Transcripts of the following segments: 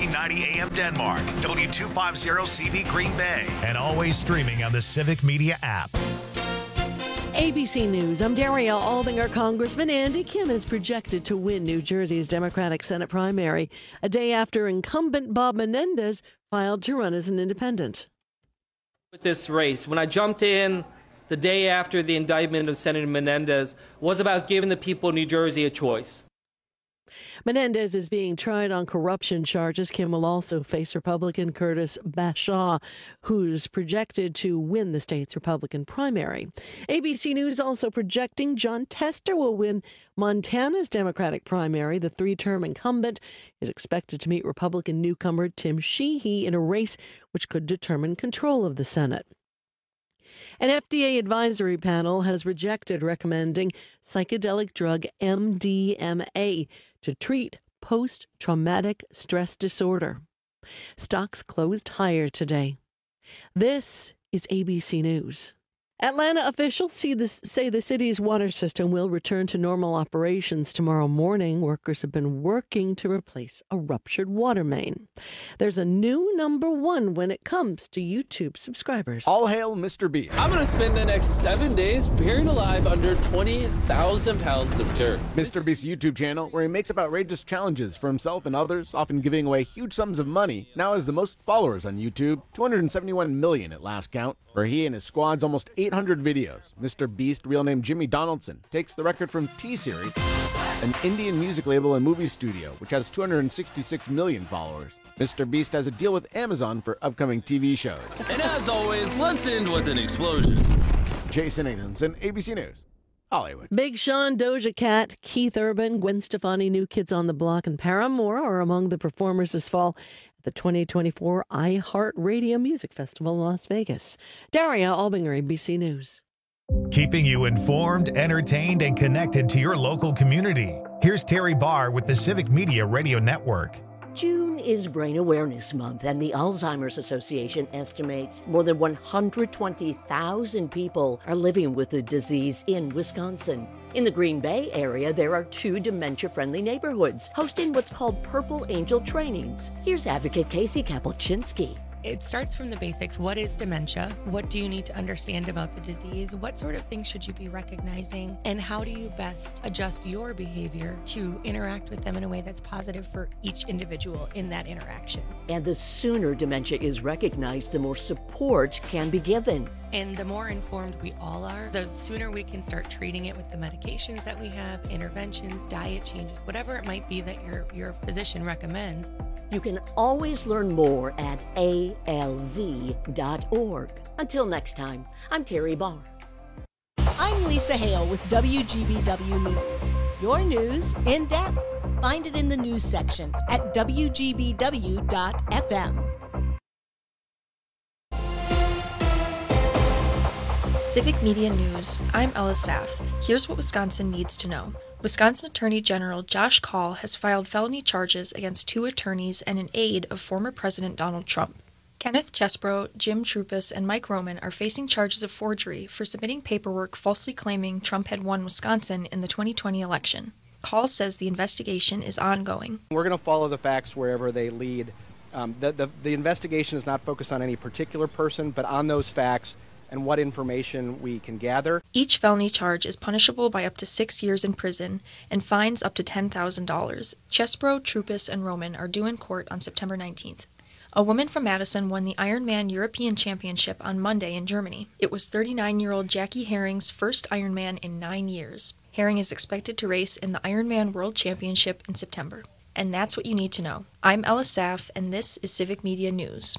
1490 AM Denmark, W250CV Green Bay, and always streaming on the Civic Media app. ABC News, I'm Daria Albinger. Congressman Andy Kim is projected to win New Jersey's Democratic Senate primary a day after incumbent Bob Menendez filed to run as an independent. With this race, when I jumped in the day after the indictment of Senator Menendez, was about giving the people of New Jersey a choice. Menendez is being tried on corruption charges. Kim will also face Republican Curtis Bashaw, who's projected to win the state's Republican primary. ABC News also projecting John Tester will win Montana's Democratic primary. The three-term incumbent is expected to meet Republican newcomer Tim Sheehy in a race which could determine control of the Senate. An FDA advisory panel has rejected recommending psychedelic drug MDMA to treat post-traumatic stress disorder. Stocks closed higher today. This is ABC News. Atlanta officials say the city's water system will return to normal operations tomorrow morning. Workers have been working to replace a ruptured water main. There's a new number one when it comes to YouTube subscribers. All hail Mr. Beast. I'm going to spend the next 7 days buried alive under 20,000 pounds of dirt. Mr. Beast's YouTube channel, where he makes up outrageous challenges for himself and others, often giving away huge sums of money, now has the most followers on YouTube, 271 million at last count, where he and his squad's almost 800 videos. Mr. Beast, real name Jimmy Donaldson, takes the record from T-Series, an Indian music label and movie studio, which has 266 million followers. Mr. Beast has a deal with Amazon for upcoming TV shows. And as always, let's end with an explosion. Jason Nathanson, ABC News, Hollywood. Big Sean, Doja Cat, Keith Urban, Gwen Stefani, New Kids on the Block, and Paramore are among the performers this fall at the 2024 iHeartRadio Music Festival in Las Vegas. Daria Albinger, ABC News. Keeping you informed, entertained, and connected to your local community. Here's Terry Barr with the Civic Media Radio Network. June is Brain Awareness Month, and the Alzheimer's Association estimates more than 120,000 people are living with the disease in Wisconsin. In the Green Bay area, there are 2 dementia-friendly neighborhoods hosting what's called Purple Angel trainings. Here's Advocate Casey Kapelczynski. It starts from the basics. What is dementia? What do you need to understand about the disease? What sort of things should you be recognizing? And how do you best adjust your behavior to interact with them in a way that's positive for each individual in that interaction? And the sooner dementia is recognized, the more support can be given. And the more informed we all are, the sooner we can start treating it with the medications that we have, interventions, diet changes, whatever it might be that your physician recommends. You can always learn more at alz.org. Until next time, I'm Terry Barr. I'm Lisa Hale with WGBW News. Your news in depth. Find it in the news section at WGBW.FM. Civic Media News. I'm Ella Saff. Here's what Wisconsin needs to know. Wisconsin Attorney General Josh Kaul has filed felony charges against 2 attorneys and an aide of former President Donald Trump. Kenneth Chesbro, Jim Trupus, and Mike Roman are facing charges of forgery for submitting paperwork falsely claiming Trump had won Wisconsin in the 2020 election. Kaul says the investigation is ongoing. We're going to follow the facts wherever they lead. The investigation is not focused on any particular person, but on those facts and what information we can gather. Each felony charge is punishable by up to 6 years in prison and fines up to $10,000. Chesbro, Trupus, and Roman are due in court on September 19th. A woman from Madison won the Ironman European Championship on Monday in Germany. It was 39-year-old Jackie Herring's first Ironman in 9 years. Herring is expected to race in the Ironman World Championship in September. And that's what you need to know. I'm Ella Saff, and this is Civic Media News.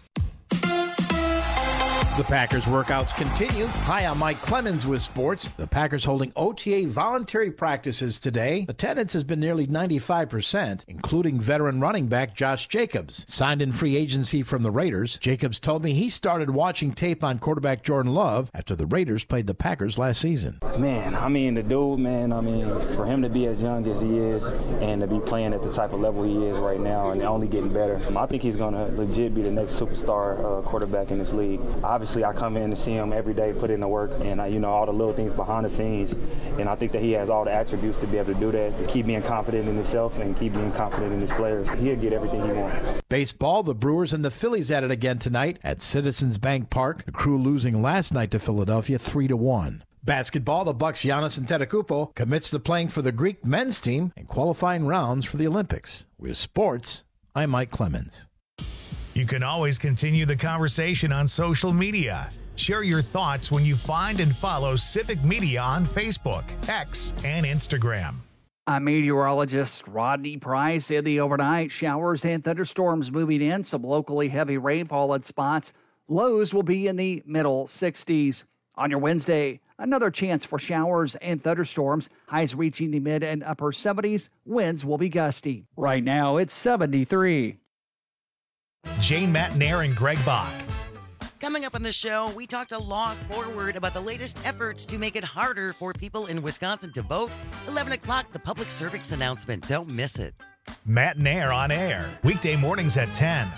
The Packers workouts continue. Hi, I'm Mike Clemens with sports. The Packers holding OTA voluntary practices today. Attendance has been nearly 95%, including veteran running back Josh Jacobs. Signed in free agency from the Raiders, Jacobs told me he started watching tape on quarterback Jordan Love after the Raiders played the Packers last season. Man, the dude, for him to be as young as he is and to be playing at the type of level he is right now and only getting better, I think he's going to legit be the next superstar quarterback in this league. Obviously, obviously I come in to see him every day, put in the work, and all the little things behind the scenes. And I think that he has all the attributes to be able to do that, to keep being confident in himself and keep being confident in his players. He'll get everything he wants. Baseball, the Brewers and the Phillies at it again tonight at Citizens Bank Park. The Crew losing last night to Philadelphia 3-1. Basketball, the Bucks' Giannis Antetokounmpo commits to playing for the Greek men's team in qualifying rounds for the Olympics. With sports, I'm Mike Clemens. You can always continue the conversation on social media. Share your thoughts when you find and follow Civic Media on Facebook, X, and Instagram. I'm meteorologist Rodney Price. In the overnight, showers and thunderstorms moving in, some locally heavy rainfall at spots. Lows will be in the middle 60s. On your Wednesday, another chance for showers and thunderstorms. Highs reaching the mid and upper 70s. Winds will be gusty. Right now, it's 73. Jane Matnair and Greg Bach. Coming up on the show, we talked to Law Forward about the latest efforts to make it harder for people in Wisconsin to vote. 11 o'clock, the public service announcement. Don't miss it. Matnair on air, weekday mornings at 10.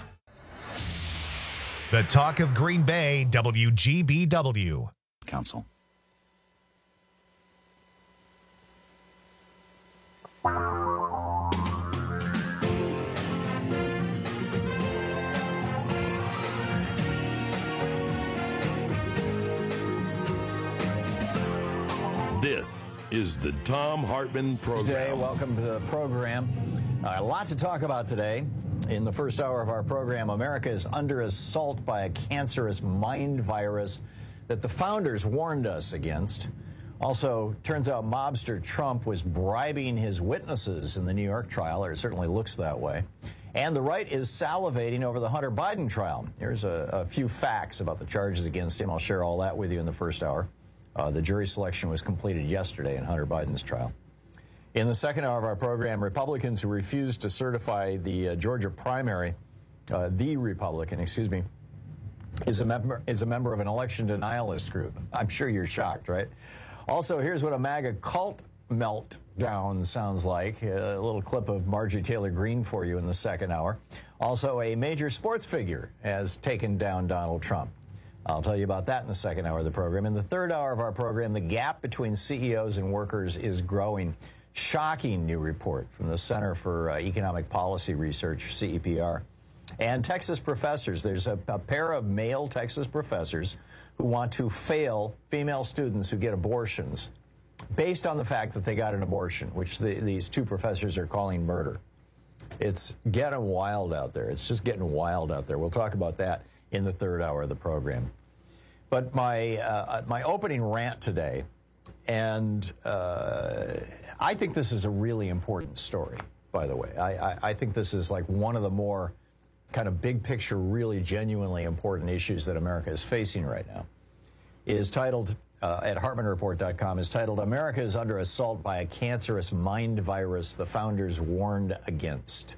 The Talk of Green Bay, WGBW. Council. This is the Thom Hartmann Program. Today, welcome to the program. A lot to talk about today. In the first hour of our program, America is under assault by a cancerous mind virus that the founders warned us against. Also, turns out mobster Trump was bribing his witnesses in the New York trial, or it certainly looks that way. And the right is salivating over the Hunter Biden trial. Here's a few facts about the charges against him. I'll share all that with you in the first hour. The jury selection was completed yesterday in Hunter Biden's trial. In the second hour of our program, Republicans who refused to certify the Georgia primary, the Republican, is a member of an election denialist group. I'm sure you're shocked, right? Also, here's what a MAGA cult meltdown sounds like. A little clip of Marjorie Taylor Greene for you in the second hour. Also, a major sports figure has taken down Donald Trump. I'll tell you about that in the second hour of the program. In the third hour of our program, the gap between CEOs and workers is growing. Shocking new report from the Center for Economic Policy Research, CEPR. And Texas professors. There's a pair of male Texas professors who want to fail female students who get abortions based on the fact that they got an abortion, which these two professors are calling murder. It's getting wild out there. It's just getting wild out there. We'll talk about that in the third hour of the program. But my opening rant today, and I think this is a really important story, by the way. I think this is like one of the more kind of big picture, really genuinely important issues that America is facing right now. Is titled, at HartmannReport.com, is titled, America is under assault by a cancerous mind virus the founders warned against.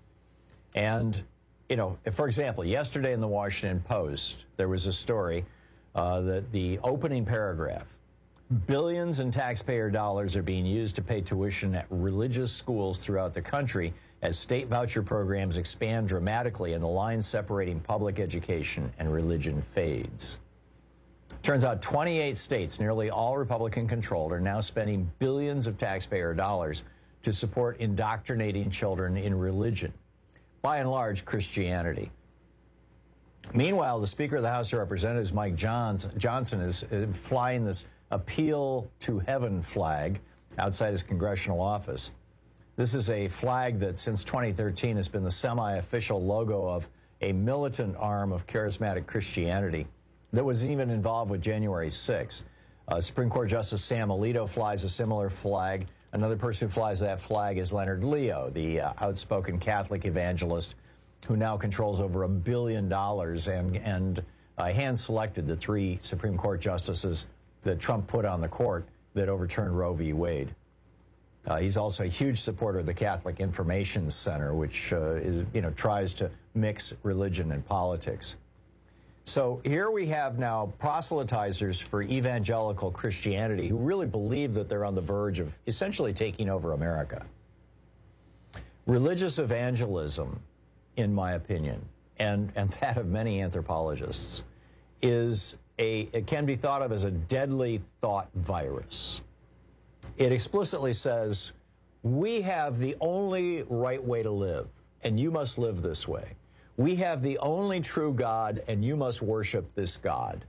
And, you know, for example, yesterday in the Washington Post, there was a story that the opening paragraph, billions in taxpayer dollars are being used to pay tuition at religious schools throughout the country as state voucher programs expand dramatically and the line separating public education and religion fades. Turns out 28 states, nearly all Republican-controlled, are now spending billions of taxpayer dollars to support indoctrinating children in religion, by and large Christianity. Meanwhile, the Speaker of the House of Representatives, Mike Johnson, is flying this Appeal to Heaven flag outside his congressional office. This is a flag that since 2013 has been the semi-official logo of a militant arm of charismatic Christianity that was even involved with January 6. Supreme Court Justice Sam Alito flies a similar flag. Another person who flies that flag is Leonard Leo, the outspoken Catholic evangelist who now controls over $1 billion and hand-selected the 3 Supreme Court justices that Trump put on the court that overturned Roe v. Wade. He's also a huge supporter of the Catholic Information Center, which tries to mix religion and politics. So here we have now proselytizers for evangelical Christianity who really believe that they're on the verge of essentially taking over America. Religious evangelism, in my opinion, and that of many anthropologists, it can be thought of as a deadly thought virus. It explicitly says, we have the only right way to live, and you must live this way. We have the only true God, and you must worship this God.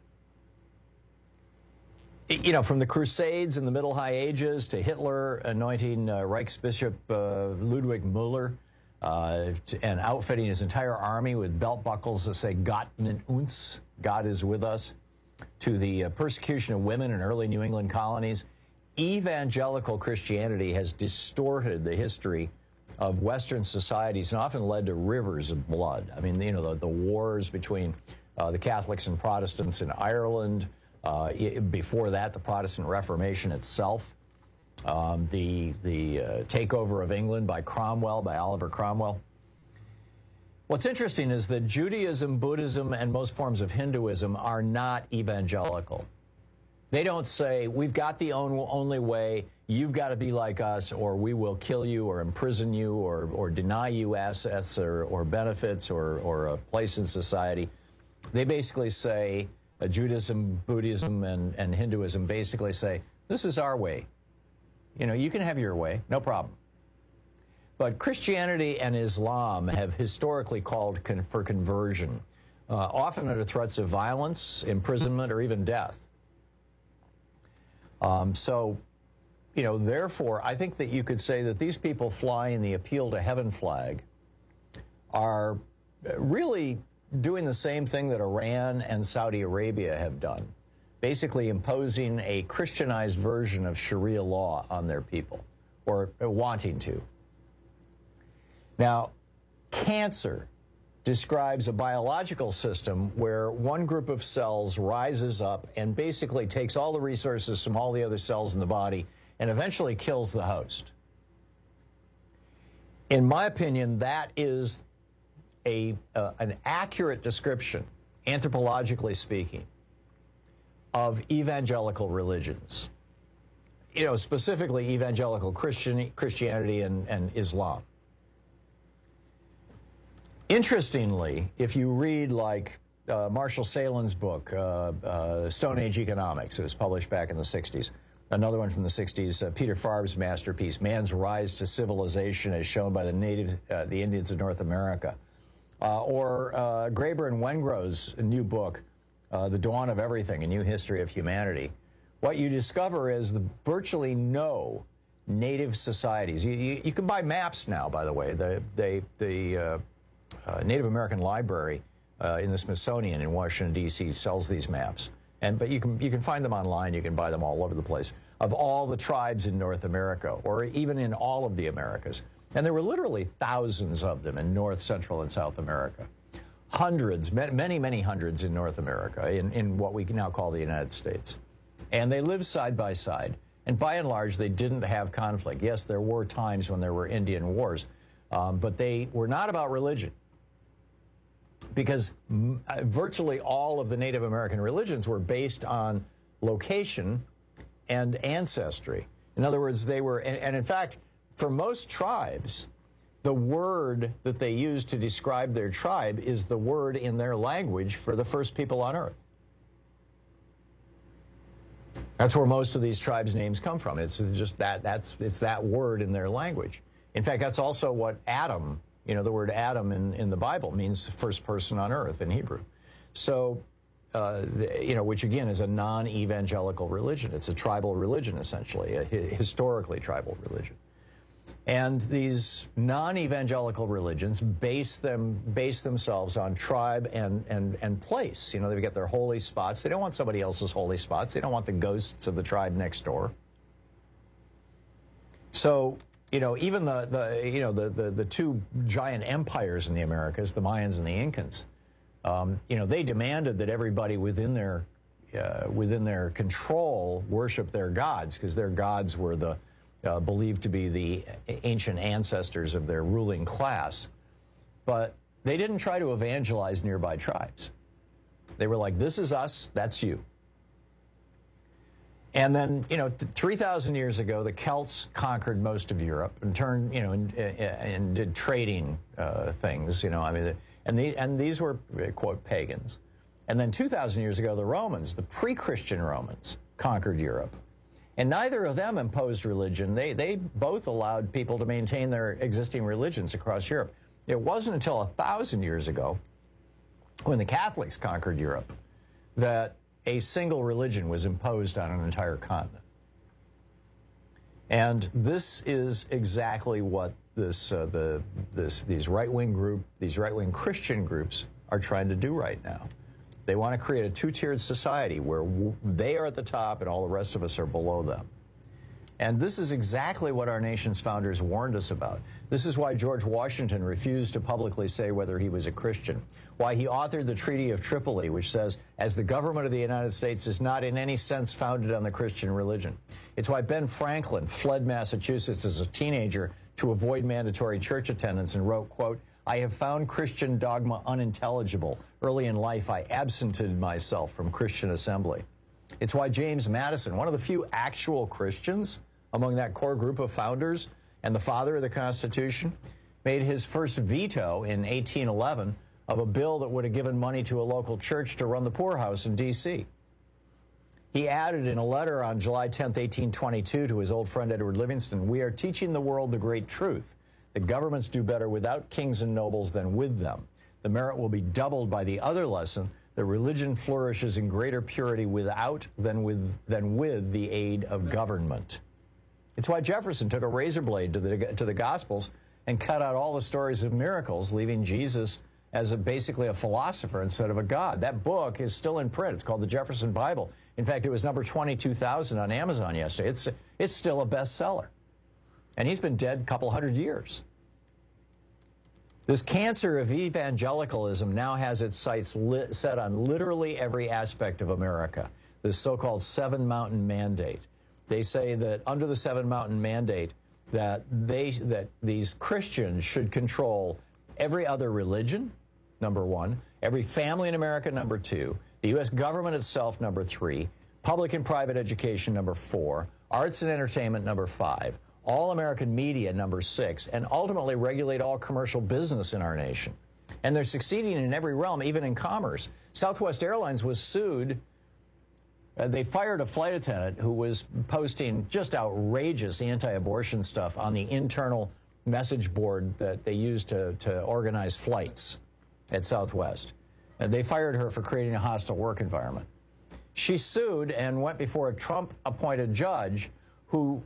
You know, from the Crusades in the Middle High Ages to Hitler anointing Reichsbishop Ludwig Müller and outfitting his entire army with belt buckles that say Gott mit uns, God is with us, to the persecution of women in early New England colonies, evangelical Christianity has distorted the history of Western societies and often led to rivers of blood. I mean, you know, the wars between the Catholics and Protestants in Ireland, before that, the Protestant Reformation itself, the takeover of England by Cromwell, by Oliver Cromwell. What's interesting is that Judaism, Buddhism, and most forms of Hinduism are not evangelical. They don't say, we've got the only way, you've got to be like us, or we will kill you or imprison you or deny you assets or benefits or a place in society. They basically say, Judaism, Buddhism, and Hinduism basically say, this is our way. You know, you can have your way, no problem. But Christianity and Islam have historically called for conversion, often under threats of violence, imprisonment, or even death. So, you know, therefore, I think that you could say that these people flying the Appeal to Heaven flag are really doing the same thing that Iran and Saudi Arabia have done, basically imposing a Christianized version of Sharia law on their people, or wanting to. Now, cancer describes a biological system where one group of cells rises up and basically takes all the resources from all the other cells in the body and eventually kills the host. In my opinion, that is an accurate description, anthropologically speaking, of evangelical religions. You know, specifically evangelical Christianity and Islam. Interestingly, if you read like Marshall Salen's book, Stone Age Economics, it was published back in the 60s, another one from the 60s, Peter Farb's masterpiece, Man's Rise to Civilization as Shown by the Indians of North America, or Graeber and Wengrow's new book, The Dawn of Everything, A New History of Humanity, what you discover is virtually no native societies. You can buy maps now, by the way. The Native American Library in the Smithsonian in Washington, D.C. sells these maps. But you can find them online. You can buy them all over the place, of all the tribes in North America, or even in all of the Americas. And there were literally thousands of them in North, Central, and South America. Hundreds, many, many hundreds in North America, in what we now call the United States. And they lived side by side. And by and large, they didn't have conflict. Yes, there were times when there were Indian wars, but they were not about religion. Because virtually all of the Native American religions were based on location and ancestry. In other words, they were, and in fact, for most tribes, the word that they used to describe their tribe is the word in their language for the first people on Earth. That's where most of these tribes' names come from. It's just it's that word in their language. In fact, that's also what Adam, you know, the word Adam in the Bible means first person on earth in Hebrew. So, you know, which again is a non-evangelical religion. It's a tribal religion, essentially, a historically tribal religion. And these non-evangelical religions base themselves on tribe and place. You know, they get their holy spots. They don't want somebody else's holy spots. They don't want the ghosts of the tribe next door. So, you know, even the two giant empires in the Americas, the Mayans and the Incans, you know, they demanded that everybody within their control worship their gods, because their gods were the believed to be the ancient ancestors of their ruling class. But they didn't try to evangelize nearby tribes. They were like, this is us, that's you. And then, you know, 3,000 years ago, the Celts conquered most of Europe and turned, you know, and did trading things, you know, I mean, and these were, quote, pagans. And then 2,000 years ago, the Romans, the pre-Christian Romans, conquered Europe. And neither of them imposed religion. They both allowed people to maintain their existing religions across Europe. It wasn't until 1,000 years ago, when the Catholics conquered Europe, that a single religion was imposed on an entire continent. And this is exactly what these right-wing Christian groups are trying to do right now. They want to create a two-tiered society where they are at the top and all the rest of us are below them. And this is exactly what our nation's founders warned us about. This is why George Washington refused to publicly say whether he was a Christian, why he authored the Treaty of Tripoli, which says, as the government of the United States is not in any sense founded on the Christian religion. It's why Ben Franklin fled Massachusetts as a teenager to avoid mandatory church attendance and wrote, quote, I have found Christian dogma unintelligible. Early in life, I absented myself from Christian assembly. It's why James Madison, one of the few actual Christians among that core group of founders and the father of the Constitution, made his first veto in 1811 of a bill that would have given money to a local church to run the poorhouse in D.C. He added in a letter on July 10, 1822, to his old friend Edward Livingston, we are teaching the world the great truth. The governments do better without kings and nobles than with them. The merit will be doubled by the other lesson that religion flourishes in greater purity without than with the aid of government. It's why Jefferson took a razor blade to the Gospels and cut out all the stories of miracles, leaving Jesus as basically a philosopher instead of a god. That book is still in print. It's called the Jefferson Bible. In fact, it was number 22,000 on Amazon yesterday. It's still a bestseller. And he's been dead a couple hundred years. This cancer of evangelicalism now has its sights set on literally every aspect of America, this so-called Seven Mountain Mandate. They say that under the Seven Mountain Mandate, that these Christians should control every other religion, number one, every family in America, number two, the U.S. government itself, number three, public and private education, number four, arts and entertainment, number five, all American media, number six, and ultimately regulate all commercial business in our nation. And they're succeeding in every realm, even in commerce. Southwest Airlines was sued. They fired a flight attendant who was posting just outrageous anti-abortion stuff on the internal message board that they used to organize flights at Southwest. And they fired her for creating a hostile work environment. She sued and went before a Trump-appointed judge who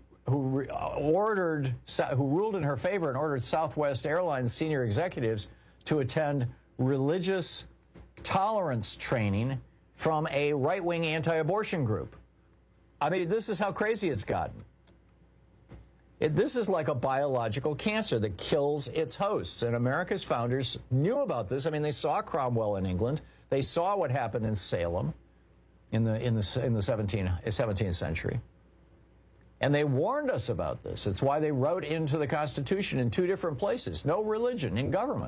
ruled in her favor and ordered Southwest Airlines senior executives to attend religious tolerance training from a right-wing anti-abortion group. I mean, this is how crazy it's gotten. This is like a biological cancer that kills its hosts, and America's founders knew about this. I mean, they saw Cromwell in England. They saw what happened in Salem in the 17th century. And they warned us about this. It's why they wrote into the Constitution in two different places, no religion in government.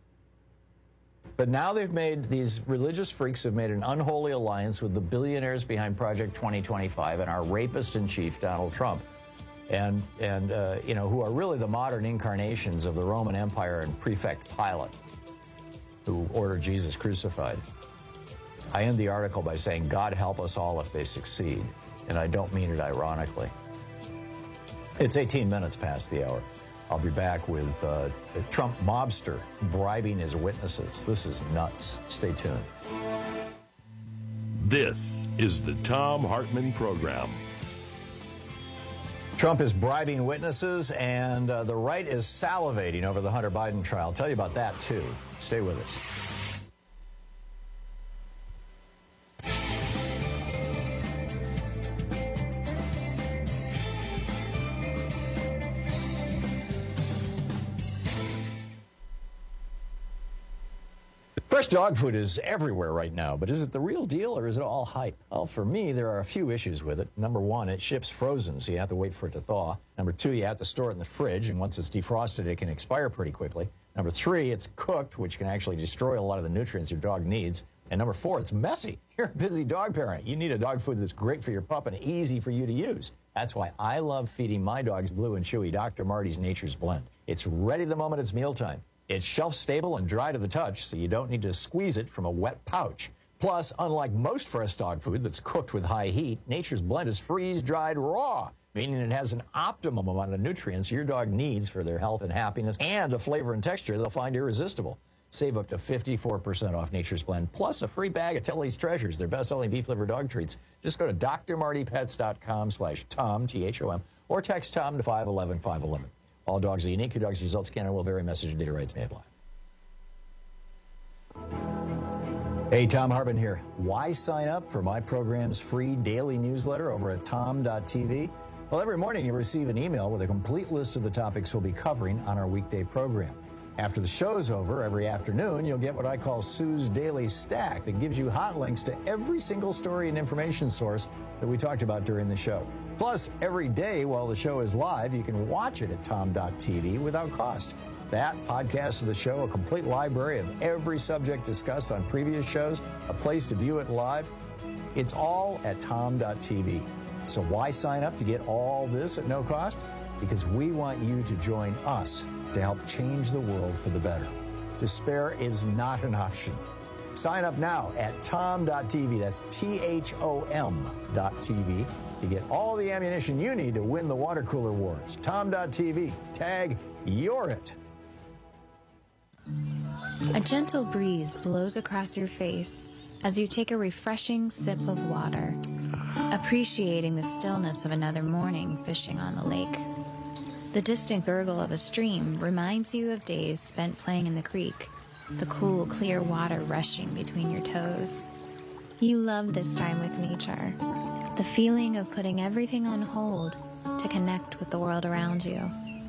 But now these religious freaks have made an unholy alliance with the billionaires behind Project 2025 and our rapist in chief, Donald Trump, and who are really the modern incarnations of the Roman Empire and Prefect Pilate, who ordered Jesus crucified. I end the article by saying, God help us all if they succeed, and I don't mean it ironically. It's 18 minutes past the hour. I'll be back with a Trump mobster bribing his witnesses. This is nuts. Stay tuned. This is the Thom Hartmann Program. Trump is bribing witnesses, and the right is salivating over the Hunter Biden trial. I'll tell you about that, too. Stay with us. Fresh dog food is everywhere right now, but is it the real deal or is it all hype? Well, for me, there are a few issues with it. Number one, it ships frozen, so you have to wait for it to thaw. Number two, you have to store it in the fridge, and once it's defrosted, it can expire pretty quickly. Number three, it's cooked, which can actually destroy a lot of the nutrients your dog needs. And number four, it's messy. You're a busy dog parent. You need a dog food that's great for your pup and easy for you to use. That's why I love feeding my dogs Blue and Chewy Dr. Marty's Nature's Blend. It's ready the moment it's mealtime. It's shelf-stable and dry to the touch, so you don't need to squeeze it from a wet pouch. Plus, unlike most fresh dog food that's cooked with high heat, Nature's Blend is freeze-dried raw, meaning it has an optimum amount of nutrients your dog needs for their health and happiness, and a flavor and texture they'll find irresistible. Save up to 54% off Nature's Blend, plus a free bag of Tilly's Treasures, their best-selling beef-liver dog treats. Just go to drmartypets.com/Tom, T-H-O-M, or text Tom to 511-511. All dogs are unique. Your dog's results can and will vary. Message and data rates may apply. Hey, Tom Hartman here. Why sign up for my program's free daily newsletter over at tom.tv? Well, every morning you receive an email with a complete list of the topics we'll be covering on our weekday program. After the show's over, every afternoon, you'll get what I call Sue's Daily Stack that gives you hot links to every single story and information source that we talked about during the show. Plus, every day while the show is live, you can watch it at tom.tv without cost. That, podcast of the show, a complete library of every subject discussed on previous shows, a place to view it live. It's all at tom.tv. So why sign up to get all this at no cost? Because we want you to join us to help change the world for the better. Despair is not an option. Sign up now at tom.tv, that's THOM.tv, to get all the ammunition you need to win the water cooler wars. Tom.tv, tag You're It. A gentle breeze blows across your face as you take a refreshing sip of water, appreciating the stillness of another morning fishing on the lake. The distant gurgle of a stream reminds you of days spent playing in the creek, the cool, clear water rushing between your toes. You love this time with nature, the feeling of putting everything on hold to connect with the world around you.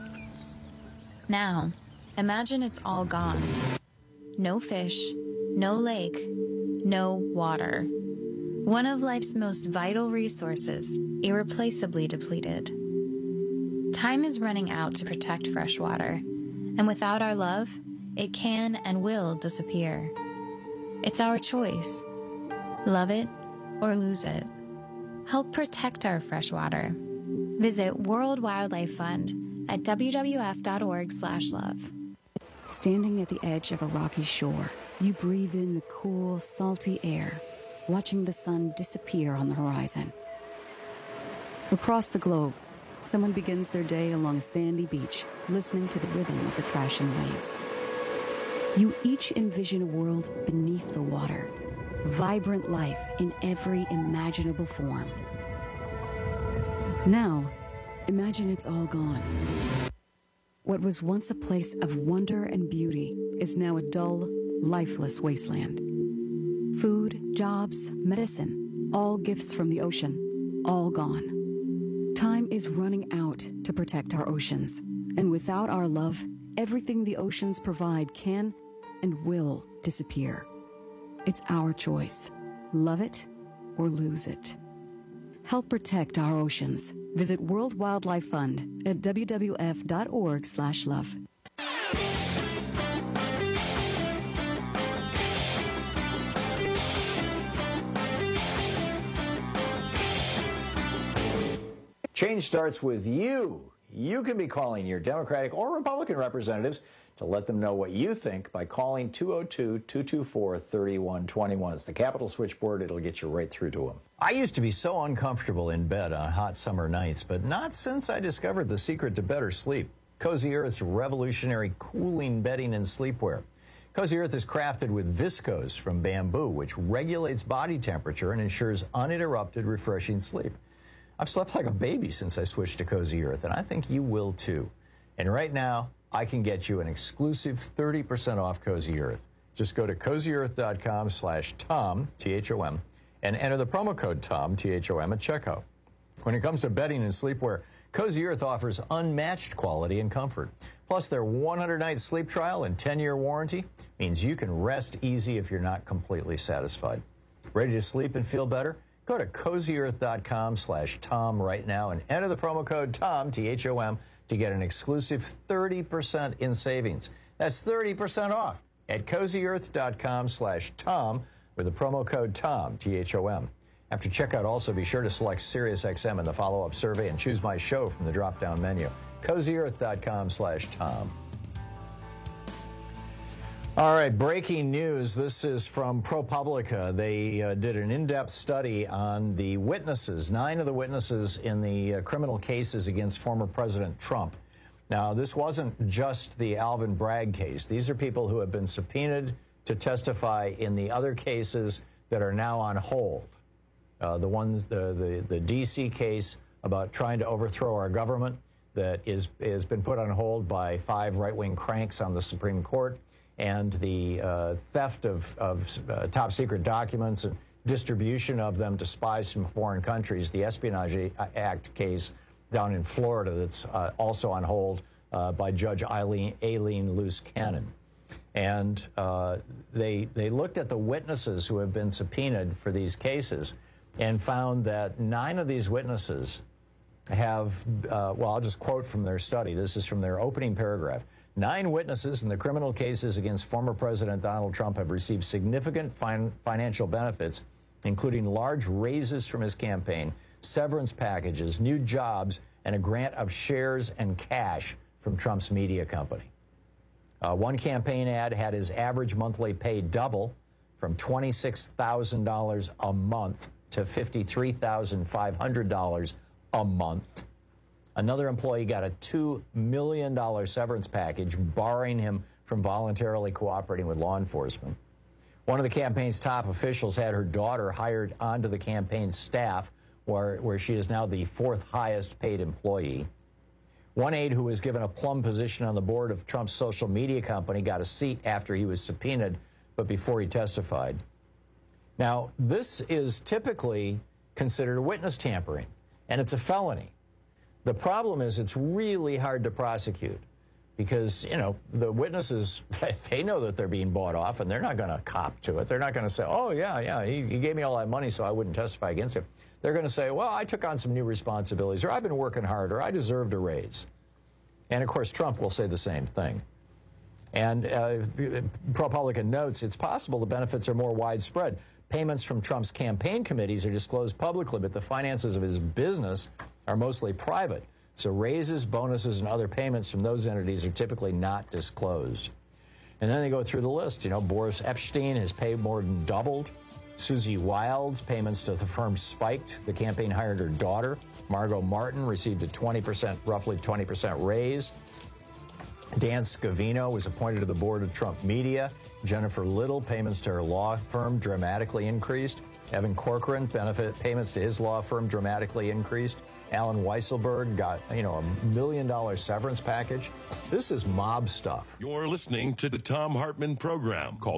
Now, imagine it's all gone. No fish, no lake, no water. One of life's most vital resources, irreplaceably depleted. Time is running out to protect fresh water, and without our love, it can and will disappear. It's our choice. Love it or lose it. Help protect our fresh water. Visit World Wildlife Fund at wwf.org/love. Standing at the edge of a rocky shore, you breathe in the cool, salty air, watching the sun disappear on the horizon. Across the globe, someone begins their day along a sandy beach, listening to the rhythm of the crashing waves. You each envision a world beneath the water, vibrant life in every imaginable form. Now, imagine it's all gone. What was once a place of wonder and beauty is now a dull, lifeless wasteland. Food, jobs, medicine, all gifts from the ocean, all gone. Time is running out to protect our oceans, and without our love, everything the oceans provide can and will disappear. It's our choice. Love it or lose it. Help protect our oceans. Visit World Wildlife Fund at wwf.org/love. Change starts with you. You can be calling your Democratic or Republican representatives to let them know what you think by calling 202-224-3121. It's the Capitol switchboard. It'll get you right through to them. I used to be so uncomfortable in bed on hot summer nights, but not since I discovered the secret to better sleep. Cozy Earth's revolutionary cooling bedding and sleepwear. Cozy Earth is crafted with viscose from bamboo, which regulates body temperature and ensures uninterrupted, refreshing sleep. I've slept like a baby since I switched to Cozy Earth, and I think you will too. And right now, I can get you an exclusive 30% off Cozy Earth. Just go to cozyearth.com/Tom, T-H-O-M, and enter the promo code TOM, T-H-O-M, at checkout. When it comes to bedding and sleepwear, Cozy Earth offers unmatched quality and comfort. Plus, their 100-night sleep trial and 10-year warranty means you can rest easy if you're not completely satisfied. Ready to sleep and feel better? Go to cozyearth.com/Tom right now and enter the promo code TOM, T-H-O-M, to get an exclusive 30% in savings. That's 30% off at cozyearth.com/Tom with the promo code TOM, T-H-O-M. After checkout, also be sure to select SiriusXM in the follow-up survey and choose My Show from the drop-down menu. cozyearth.com/Tom. All right, breaking news. This is from ProPublica. They did an in-depth study on the witnesses, 9 of the witnesses in the criminal cases against former President Trump. Now, this wasn't just the Alvin Bragg case. These are people who have been subpoenaed to testify in the other cases that are now on hold. The D.C. case about trying to overthrow our government that has been put on hold by 5 right-wing cranks on the Supreme Court, and the theft of top-secret documents and distribution of them to spies from foreign countries, the Espionage Act case down in Florida that's also on hold by Judge Aileen Luce Cannon. And they looked at the witnesses who have been subpoenaed for these cases and found that 9 of these witnesses have, well, I'll just quote from their study. This is from their opening paragraph. 9 witnesses in the criminal cases against former President Donald Trump have received significant financial benefits, including large raises from his campaign, severance packages, new jobs, and a grant of shares and cash from Trump's media company. One campaign ad had his average monthly pay double from $26,000 a month to $53,500 a month. Another employee got a $2 million severance package, barring him from voluntarily cooperating with law enforcement. One of the campaign's top officials had her daughter hired onto the campaign staff, where she is now the 4th highest paid employee. One aide who was given a plum position on the board of Trump's social media company got a seat after he was subpoenaed, but before he testified. Now, this is typically considered witness tampering, and it's a felony. The problem is it's really hard to prosecute because, you know, the witnesses, they know that they're being bought off, and they're not going to cop to it. They're not going to say, oh, yeah, he gave me all that money so I wouldn't testify against him. They're going to say, well, I took on some new responsibilities, or I've been working hard, or I deserved a raise. And, of course, Trump will say the same thing. And ProPublica notes it's possible the benefits are more widespread. Payments from Trump's campaign committees are disclosed publicly, but the finances of his business are mostly private. So raises, bonuses, and other payments from those entities are typically not disclosed. And then they go through the list. You know, Boris Epshteyn, his pay more than doubled. Susie Wilde's payments to the firm spiked. The campaign hired her daughter. Margot Martin received a roughly 20% raise. Dan Scavino was appointed to the board of Trump Media. Jennifer Little, payments to her law firm dramatically increased. Evan Corcoran, payments to his law firm dramatically increased. Alan Weisselberg got, a $1 million severance package. This is mob stuff. You're listening to the Thom Hartmann Program. Call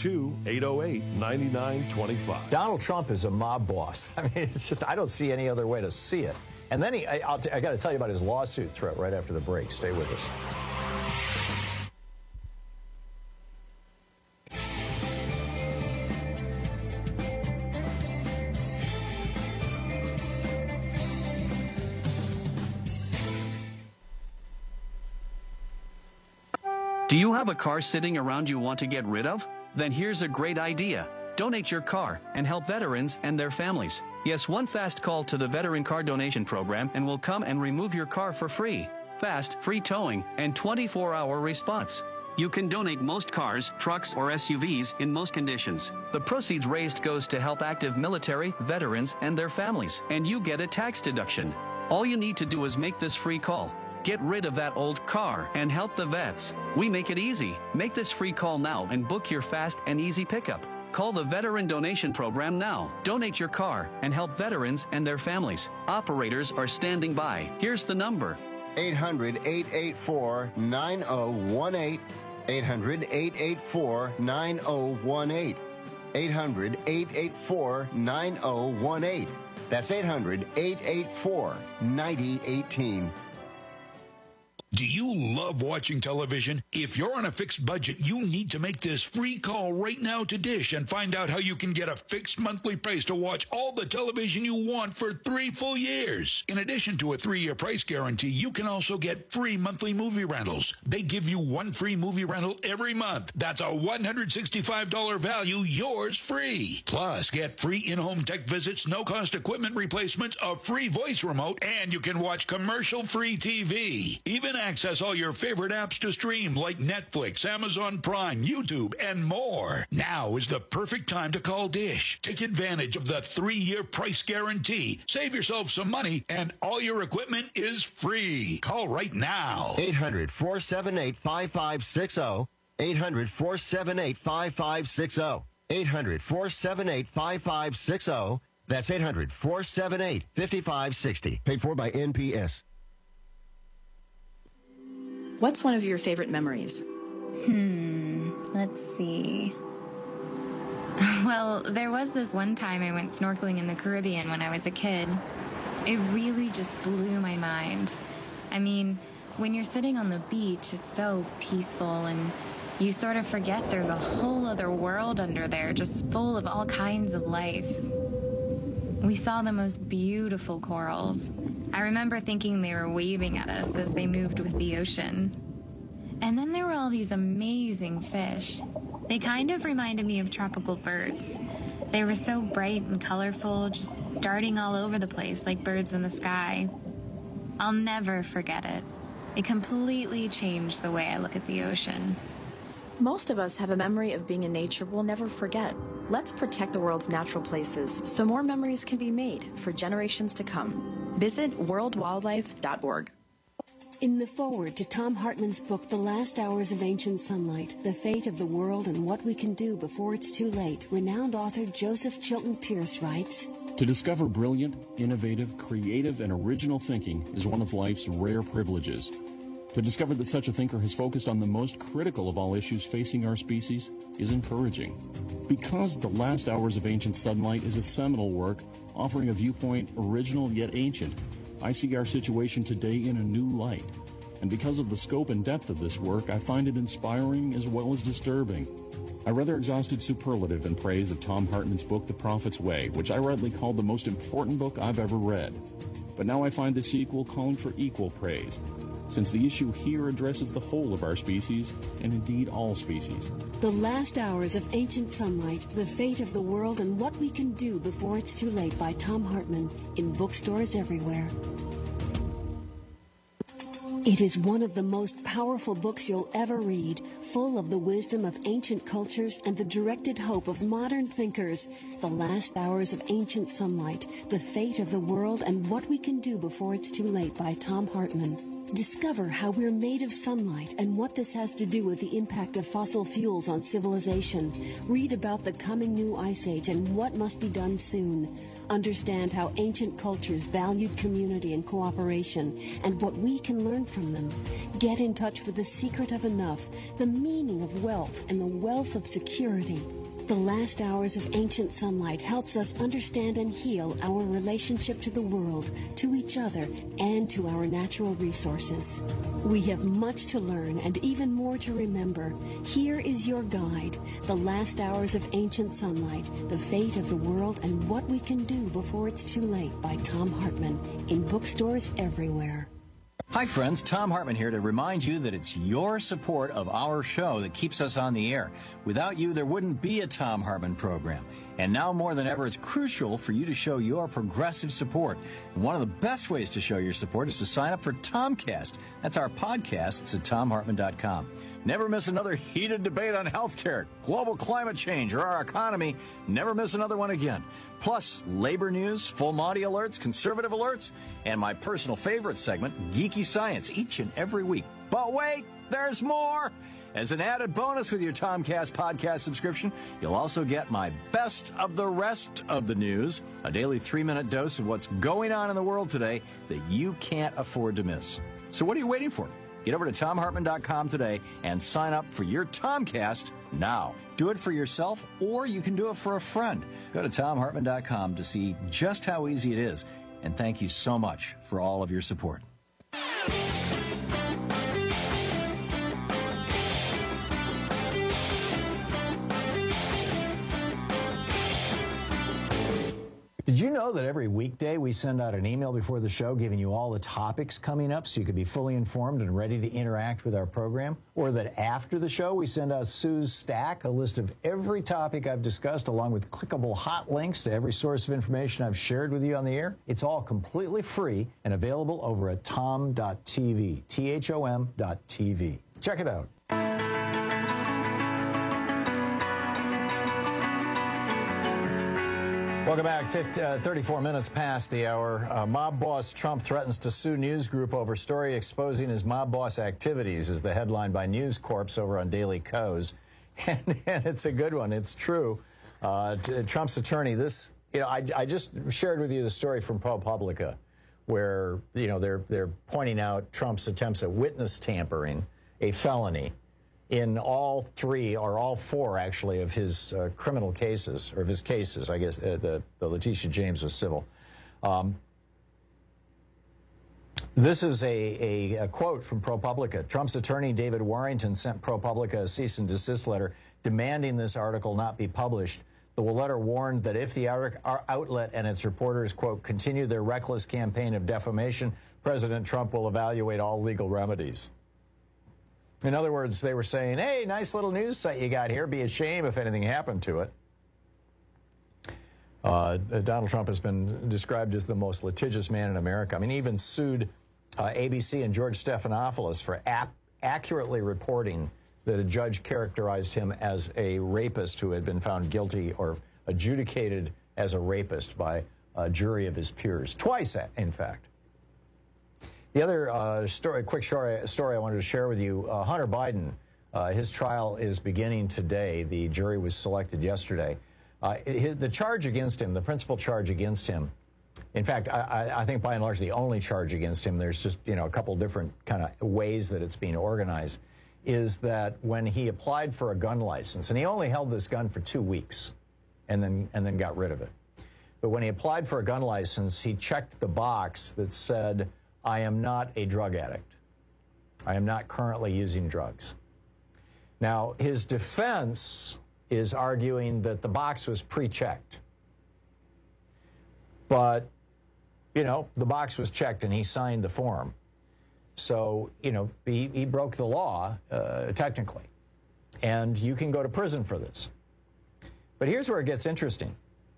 202-808-9925. Donald Trump is a mob boss. I mean, it's just, I don't see any other way to see it. And then I got to tell you about his lawsuit threat right after the break. Stay with us. Do you have a car sitting around you want to get rid of? Then here's a great idea. Donate your car and help veterans and their families. Yes, one fast call to the Veteran Car Donation Program and we'll come and remove your car for free. Fast, free towing, and 24-hour response. You can donate most cars, trucks, or SUVs in most conditions. The proceeds raised goes to help active military, veterans, and their families, and you get a tax deduction. All you need to do is make this free call. Get rid of that old car and help the vets. We make it easy. Make this free call now and book your fast and easy pickup. Call the Veteran Donation Program now. Donate your car and help veterans and their families. Operators are standing by. Here's the number. 800-884-9018. 800-884-9018. 800-884-9018. That's 800-884-9018. Do you love watching television? If you're on a fixed budget, you need to make this free call right now to Dish and find out how you can get a fixed monthly price to watch all the television you want for 3 full years. In addition to a 3-year price guarantee, you can also get free monthly movie rentals. They give you 1 free movie rental every month. That's a $165 value, yours free. Plus, get free in-home tech visits, no-cost equipment replacements, a free voice remote, and you can watch commercial-free TV. Even access all your favorite apps to stream like Netflix, Amazon Prime, YouTube, and more. Now is the perfect time to call Dish. Take advantage of the 3-year price guarantee. Save yourself some money, and all your equipment is free. Call right now. 800-478-5560. 800-478-5560. 800-478-5560. That's 800-478-5560. Paid for by NPS. What's one of your favorite memories? Let's see. Well, there was this one time I went snorkeling in the Caribbean when I was a kid. It really just blew my mind. I mean, when you're sitting on the beach, it's so peaceful and you sort of forget there's a whole other world under there just full of all kinds of life. We saw the most beautiful corals. I remember thinking they were waving at us as they moved with the ocean. And then there were all these amazing fish. They kind of reminded me of tropical birds. They were so bright and colorful, just darting all over the place like birds in the sky. I'll never forget it. It completely changed the way I look at the ocean. Most of us have a memory of being in nature we'll never forget. Let's protect the world's natural places so more memories can be made for generations to come. Visit worldwildlife.org. In the foreword to Thom Hartmann's book, The Last Hours of Ancient Sunlight, The Fate of the World and What We Can Do Before It's Too Late, renowned author Joseph Chilton Pearce writes, To discover brilliant, innovative, creative, and original thinking is one of life's rare privileges. To discover that such a thinker has focused on the most critical of all issues facing our species is encouraging. Because The Last Hours of Ancient Sunlight is a seminal work offering a viewpoint original yet ancient, I see our situation today in a new light. And because of the scope and depth of this work, I find it inspiring as well as disturbing. I rather exhausted superlative in praise of Thom Hartmann's book, The Prophet's Way, which I rightly called the most important book I've ever read. But now I find the sequel calling for equal praise, since the issue here addresses the whole of our species, and indeed all species. The Last Hours of Ancient Sunlight, The Fate of the World and What We Can Do Before It's Too Late by Thom Hartmann, in bookstores everywhere. It is one of the most powerful books you'll ever read, full of the wisdom of ancient cultures and the directed hope of modern thinkers. The Last Hours of Ancient Sunlight, The Fate of the World and What We Can Do Before It's Too Late by Thom Hartmann. Discover how we're made of sunlight and what this has to do with the impact of fossil fuels on civilization. Read about the coming new ice age and what must be done soon. Understand how ancient cultures valued community and cooperation and what we can learn from them. Get in touch with the secret of enough, the meaning of wealth, and the wealth of security. The Last Hours of Ancient Sunlight helps us understand and heal our relationship to the world, to each other, and to our natural resources. We have much to learn and even more to remember. Here is your guide, The Last Hours of Ancient Sunlight, The Fate of the World and What We Can Do Before It's Too Late by Thom Hartmann, in bookstores everywhere. Hi friends, Thom Hartmann here to remind you that it's your support of our show that keeps us on the air. Without you, there wouldn't be a Thom Hartmann program. And now more than ever, it's crucial for you to show your progressive support. And one of the best ways to show your support is to sign up for Tomcast. That's our podcast. It's at TomHartmann.com. Never miss another heated debate on healthcare, global climate change, or our economy. Never miss another one again. Plus, labor news, full Monty alerts, conservative alerts, and my personal favorite segment, Geeky Science, each and every week. But wait, there's more! As an added bonus with your Tomcast podcast subscription, you'll also get my best of the rest of the news, a daily 3-minute dose of what's going on in the world today that you can't afford to miss. So what are you waiting for? Get over to TomHartmann.com today and sign up for your Tomcast now. Do it for yourself, or you can do it for a friend. Go to TomHartmann.com to see just how easy it is. And thank you so much for all of your support. Did you know that every weekday we send out an email before the show giving you all the topics coming up so you could be fully informed and ready to interact with our program? Or that after the show we send out Sue's Stack, a list of every topic I've discussed along with clickable hot links to every source of information I've shared with you on the air? It's all completely free and available over at tom.tv, THOM.tv. Check it out. Welcome back. 34 minutes past the hour. Mob boss Trump threatens to sue News Group over story exposing his mob boss activities is the headline by News Corp over on Daily Kos. And it's a good one. It's true. Trump's attorney, I just shared with you the story from ProPublica where, they're pointing out Trump's attempts at witness tampering, a felony, in all three, or all four, actually, of his criminal cases, or of his cases. I guess the Letitia James was civil. This is a quote from ProPublica. Trump's attorney, David Warrington, sent ProPublica a cease and desist letter demanding this article not be published. The letter warned that if the outlet and its reporters, quote, continue their reckless campaign of defamation, President Trump will evaluate all legal remedies. In other words, they were saying, hey, nice little news site you got here. Be a shame if anything happened to it. Donald Trump has been described as the most litigious man in America. I mean, he even sued ABC and George Stephanopoulos for accurately reporting that a judge characterized him as a rapist who had been found guilty or adjudicated as a rapist by a jury of his peers. Twice, in fact. The other quick story I wanted to share with you, Hunter Biden, his trial is beginning today. The jury was selected yesterday. The charge against him, the principal charge against him, in fact, I think by and large the only charge against him, there's just, a couple different kind of ways that it's being organized, is that when he applied for a gun license, and he only held this gun for 2 weeks and then got rid of it. But when he applied for a gun license, he checked the box that said, I am not a drug addict. I am not currently using drugs. Now, his defense is arguing that the box was pre-checked. But, the box was checked and he signed the form. So, he broke the law, technically. And you can go to prison for this. But here's where it gets interesting.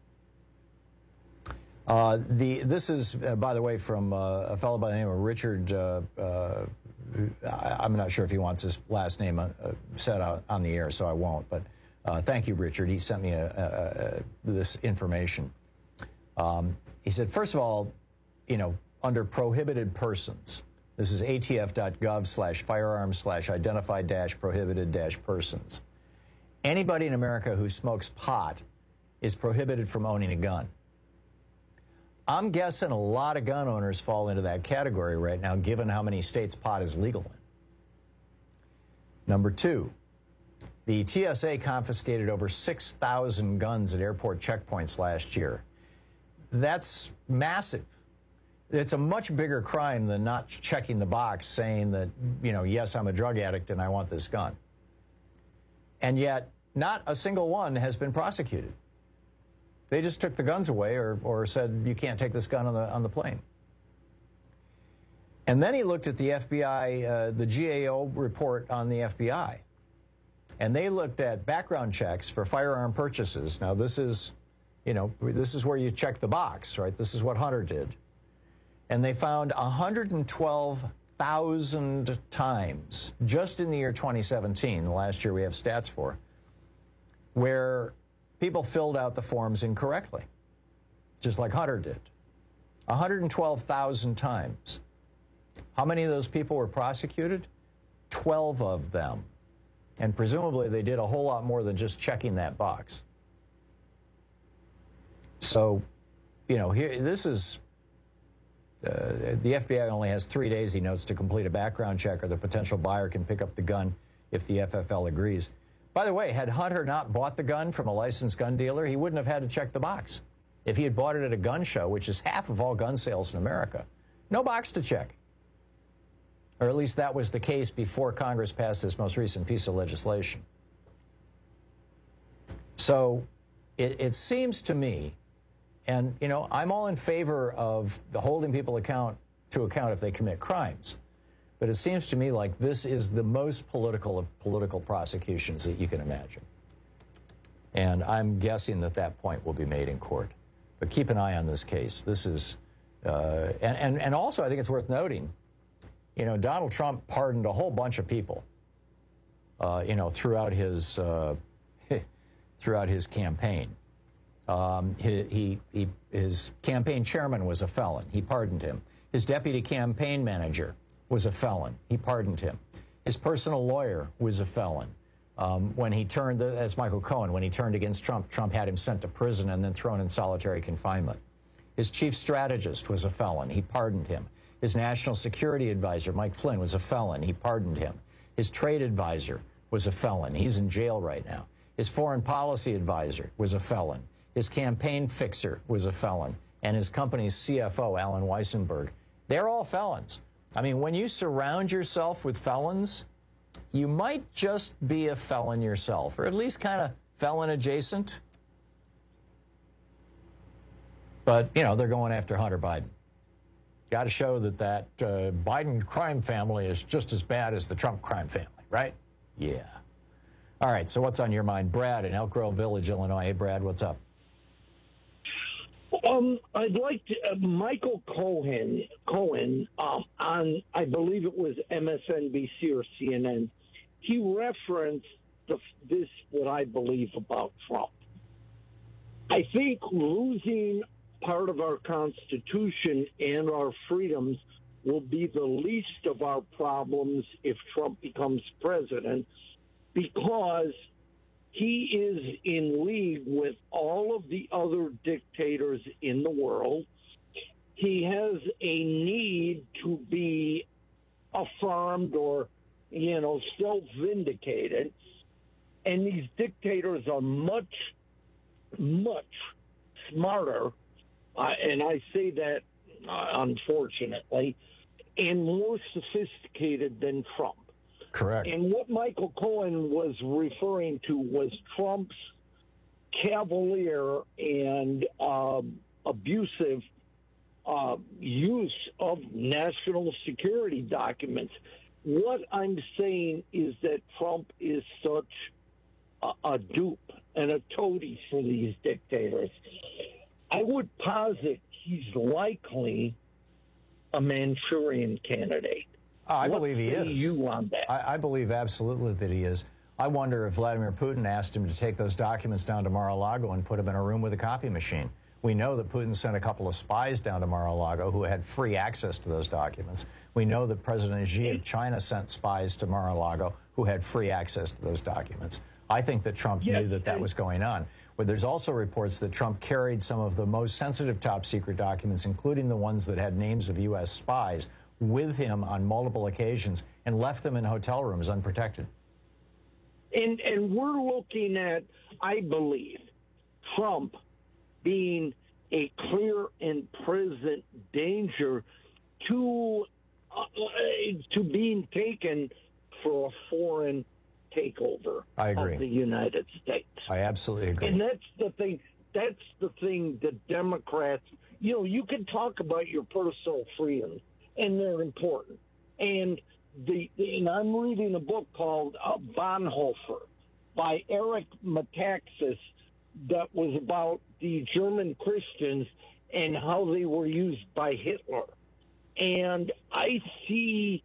This is, by the way, from a fellow by the name of Richard. I'm not sure if he wants his last name said out on the air, so I won't. But thank you, Richard. He sent me this information. He said, first of all, under prohibited persons, this is atf.gov/firearms/identified-prohibited-persons. Anybody in America who smokes pot is prohibited from owning a gun. I'm guessing a lot of gun owners fall into that category right now, given how many states pot is legal in. Number two, the TSA confiscated over 6,000 guns at airport checkpoints last year. That's massive. It's a much bigger crime than not checking the box saying that, yes, I'm a drug addict and I want this gun. And yet, not a single one has been prosecuted. They just took the guns away or said, you can't take this gun on the plane. And then he looked at the FBI, the GAO report on the FBI. And they looked at background checks for firearm purchases. Now, this is where you check the box, right? This is what Hunter did. And they found 112,000 times, just in the year 2017, the last year we have stats for, where people filled out the forms incorrectly, just like Hunter did. 112,000 times. How many of those people were prosecuted? 12 of them. And presumably they did a whole lot more than just checking that box. So, here, this is, the FBI only has 3 days, he notes, to complete a background check, or the potential buyer can pick up the gun if the FFL agrees. By the way, had Hunter not bought the gun from a licensed gun dealer, he wouldn't have had to check the box. If he had bought it at a gun show, which is half of all gun sales in America, no box to check. Or at least that was the case before Congress passed this most recent piece of legislation. So it seems to me And, you know, I'm all in favor of the holding people to account if they commit crimes. But it seems to me like this is the most political of political prosecutions that you can imagine. And I'm guessing that that point will be made in court. But keep an eye on this case. This is, and also I think it's worth noting, you know, Donald Trump pardoned a whole bunch of people, you know, throughout his campaign. His campaign chairman was a felon. He pardoned him. His deputy campaign manager was a felon. He pardoned him. His personal lawyer was a felon. When he turned, as Michael Cohen, when he turned against Trump, Trump had him sent to prison and then thrown in solitary confinement. His chief strategist was a felon. He pardoned him. His national security advisor, Mike Flynn, was a felon. He pardoned him. His trade advisor was a felon. He's in jail right now. His foreign policy advisor was a felon. His campaign fixer was a felon. And his company's CFO, Alan Weissenberg, they're all felons. I mean, when you surround yourself with felons, you might just be a felon yourself, or at least kind of felon adjacent. But, you know, they're going after Hunter Biden. Got to show that Biden crime family is just as bad as the Trump crime family, right? Yeah. All right, so what's on your mind? Brad in Elk Grove Village, Illinois. Hey, Brad, what's up? I'd like to, Michael Cohen on, I believe it was MSNBC or CNN, he referenced this, what I believe about Trump. I think losing part of our Constitution and our freedoms will be the least of our problems if Trump becomes president, because he is in league with all of the other dictators in the world. He has a need to be affirmed or, you know, self-vindicated. And these dictators are much, much smarter, and I say that unfortunately, and more sophisticated than Trump. Correct. And what Michael Cohen was referring to was Trump's cavalier and abusive use of national security documents. What I'm saying is that Trump is such a dupe and a toady for these dictators. I would posit he's likely a Manchurian candidate. I believe he is. You on that? I believe absolutely that he is. I wonder if Vladimir Putin asked him to take those documents down to Mar-a-Lago and put them in a room with a copy machine. We know that Putin sent a couple of spies down to Mar-a-Lago who had free access to those documents. We know that President Xi of China sent spies to Mar-a-Lago who had free access to those documents. I think that Trump knew that that was going on. But there's also reports that Trump carried some of the most sensitive top-secret documents, including the ones that had names of U.S. spies, with him on multiple occasions and left them in hotel rooms unprotected. And we're looking at, I believe, Trump being a clear and present danger to being taken for a foreign takeover of the United States. I absolutely agree. And that's the thing. That's the thing that Democrats, you know, you can talk about your personal freedoms, and they're important. And I'm reading a book called Bonhoeffer by Eric Metaxas that was about the German Christians and how they were used by Hitler. And I see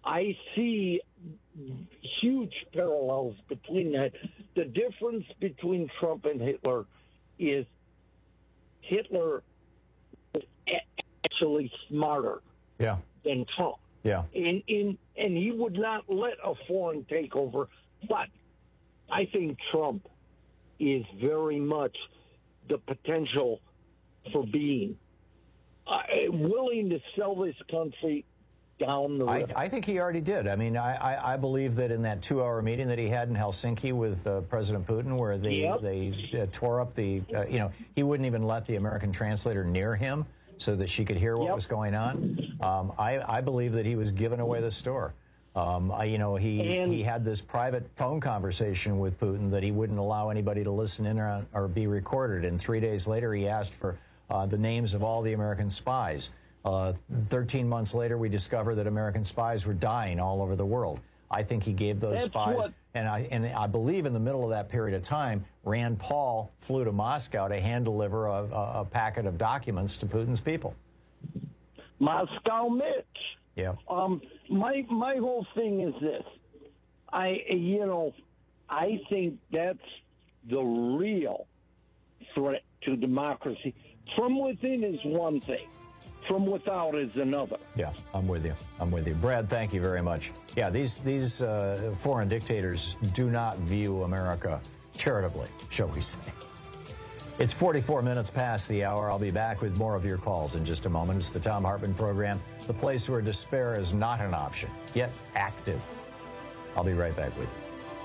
huge parallels between that. The difference between Trump and Hitler is Hitler was actually smarter than Trump. Yeah. And he would not let a foreign takeover. But I think Trump is very much the potential for being willing to sell this country down the river. I think he already did. I mean, I believe that in that 2-hour meeting that he had in Helsinki with President Putin, where they tore up the, you know, he wouldn't even let the American translator near him so that she could hear what was going on. I believe that he was giving away the store. You know, he had this private phone conversation with Putin that he wouldn't allow anybody to listen in or be recorded. And 3 days later, he asked for the names of all the American spies. 13 months later, we discovered that American spies were dying all over the world. I think he gave those spies, and I believe in the middle of that period of time, Rand Paul flew to Moscow to hand deliver a packet of documents to Putin's people. Moscow Mitch. Yeah. My whole thing is this. I think that's the real threat to democracy. From within is one thing. From without is another. Yeah, I'm with you. Brad, thank you very much. Yeah, these foreign dictators do not view America charitably, shall we say. It's 44 minutes past the hour. I'll be back with more of your calls in just a moment. It's the Thom Hartmann Program, the place where despair is not an option, yet active. I'll be right back with you.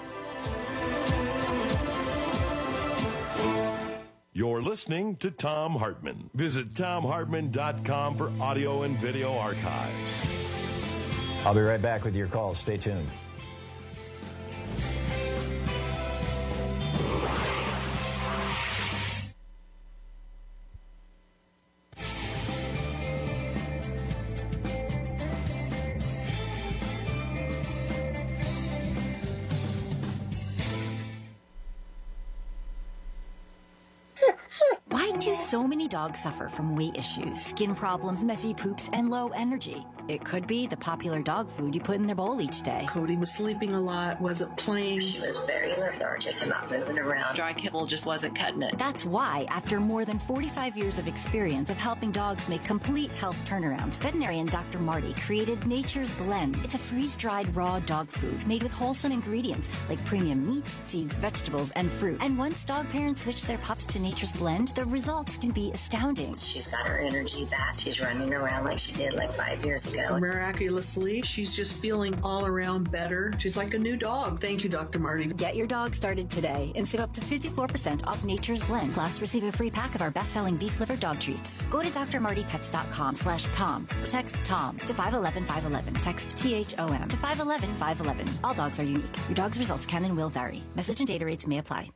You're listening to Thom Hartmann. Visit ThomHartmann.com for audio and video archives. I'll be right back with your calls. Stay tuned. Why do so many dogs suffer from weight issues, skin problems, messy poops, and low energy? It could be the popular dog food you put in their bowl each day. Cody was sleeping a lot, wasn't playing. She was very lethargic and not moving around. Dry kibble just wasn't cutting it. That's why, after more than 45 years of experience of helping dogs make complete health turnarounds, veterinarian Dr. Marty created Nature's Blend. It's a freeze-dried raw dog food made with wholesome ingredients like premium meats, seeds, vegetables, and fruit. And once dog parents switch their pups to Nature's Blend, the results can be astounding. She's got her energy back. She's running around like she did like 5 years ago. Miraculously, she's just feeling all around better. She's like a new dog. Thank you, Dr. Marty. Get your dog started today and save up to 54% off Nature's Blend. Plus, receive a free pack of our best-selling beef liver dog treats. Go to drmartypets.com/Tom or text TOM to 511-511. Text THOM to 511-511. All dogs are unique. Your dog's results can and will vary. Message and data rates may apply.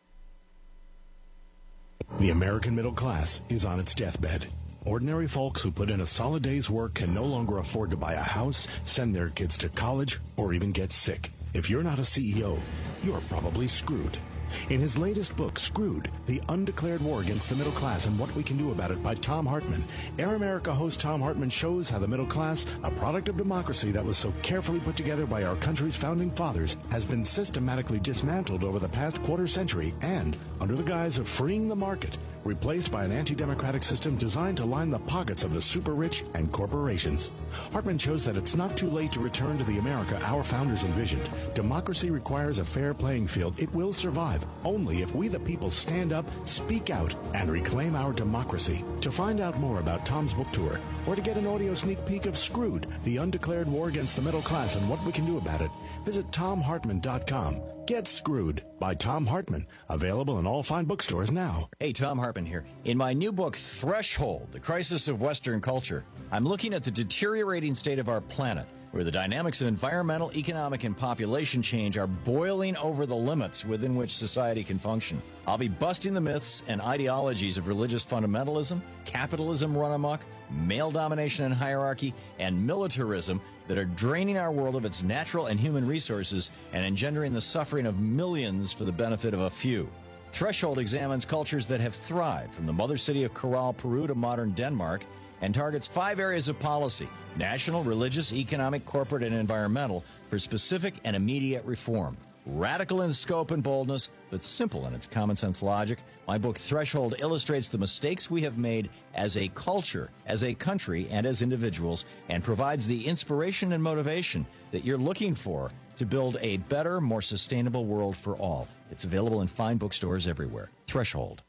The American middle class is on its deathbed. Ordinary folks who put in a solid day's work can no longer afford to buy a house, send their kids to college, or even get sick. If you're not a CEO, you're probably screwed. In his latest book, Screwed, The Undeclared War Against the Middle Class and What We Can Do About It by Thom Hartmann, Air America host Thom Hartmann shows how the middle class, a product of democracy that was so carefully put together by our country's founding fathers, has been systematically dismantled over the past quarter century and, under the guise of freeing the market, replaced by an anti-democratic system designed to line the pockets of the super-rich and corporations. Hartmann shows that it's not too late to return to the America our founders envisioned. Democracy requires a fair playing field. It will survive only if we the people stand up, speak out, and reclaim our democracy. To find out more about Tom's book tour, or to get an audio sneak peek of Screwed, The Undeclared War Against the Middle Class and What We Can Do About It, visit ThomHartmann.com. Get Screwed by Thom Hartmann. Available in all fine bookstores now. Hey, Thom Hartmann here. In my new book, Threshold, The Crisis of Western Culture, I'm looking at the deteriorating state of our planet, where the dynamics of environmental, economic, and population change are boiling over the limits within which society can function. I'll be busting the myths and ideologies of religious fundamentalism, capitalism run amok, male domination and hierarchy, and militarism that are draining our world of its natural and human resources and engendering the suffering of millions for the benefit of a few. Threshold examines cultures that have thrived, from the mother city of Corral, Peru to modern Denmark, and targets 5 areas of policy: national, religious, economic, corporate, and environmental, for specific and immediate reform. Radical in scope and boldness, but simple in its common sense logic, my book Threshold illustrates the mistakes we have made as a culture, as a country, and as individuals, and provides the inspiration and motivation that you're looking for to build a better, more sustainable world for all. It's available in fine bookstores everywhere. Threshold.